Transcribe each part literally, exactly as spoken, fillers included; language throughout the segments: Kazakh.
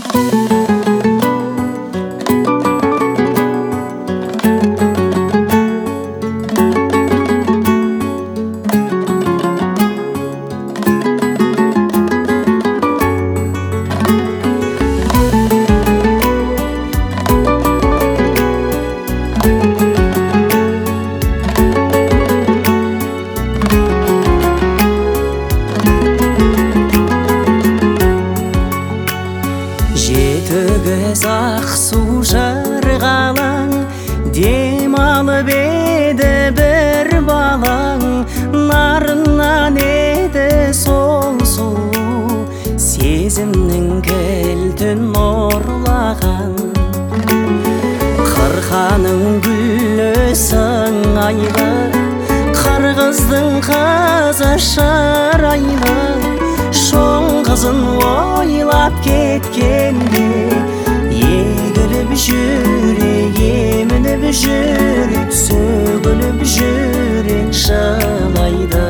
Жетігіз ақ су жырғалаң, дем алып еді бір балаң. Нарынан еді сол сұлу, сезімнің кілтін ұрлаған. Қырқаның гүлі сыңайлы, қырғыздың қызы шырайлы. Шоң қызын ойлап кеткенде, егіліп жүрек, емініп жүрек, сөгіліп жүрек жылайды.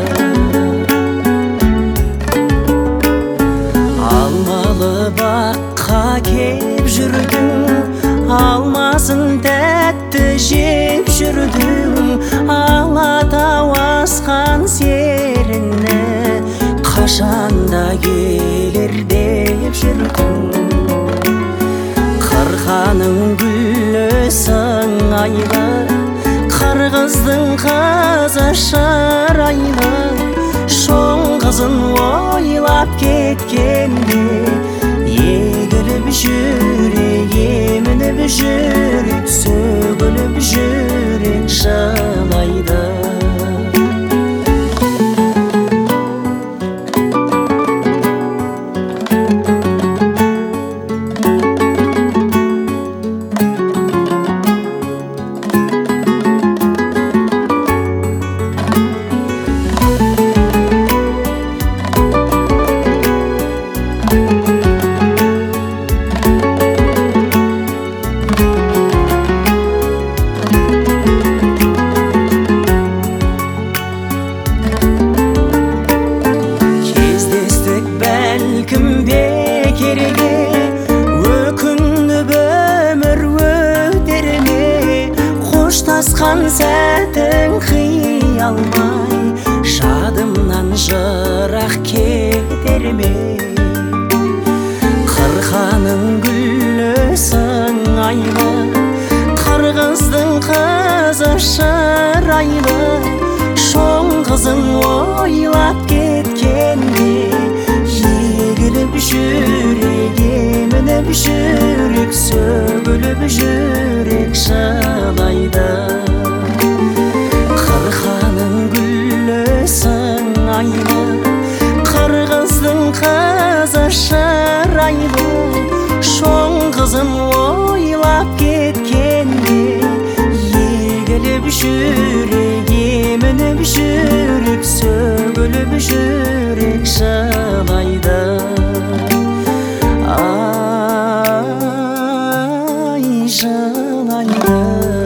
Алмалы баққа кеп жүрдің, алмасын тәтті жеп жүрдің. Алатау асқан серіні қашанда келер деп жүрдің. Қырқаның гүлі сыңайлы, қырғыздың қызы шырайлы. Шоң қызын ойлап кеткенде, егіліп жүрек, емініп жүрек, сөгіліп жүрек жылайды. Бәлкім бекерге, өкініп өмір өтер ме? Қоштасқан сәтің қиялмай, жадымнан жырақ кетер ме? Қырқаның гүлі сыңайлы, қырғыздың қызы шырайлы. Шоң қызын ойлап кеткенде, егіліп жүрек, емініп жүрек, сөгіліп жүрек жылайды. Қырқаның гүлі сыңайлы, қырғыздың қызы шырайлы. Шоң қызын ойлап кеткенде, егіліп жүрек, емініп жүрек, сөгіліп жүрек жылайды. Ай жылайды.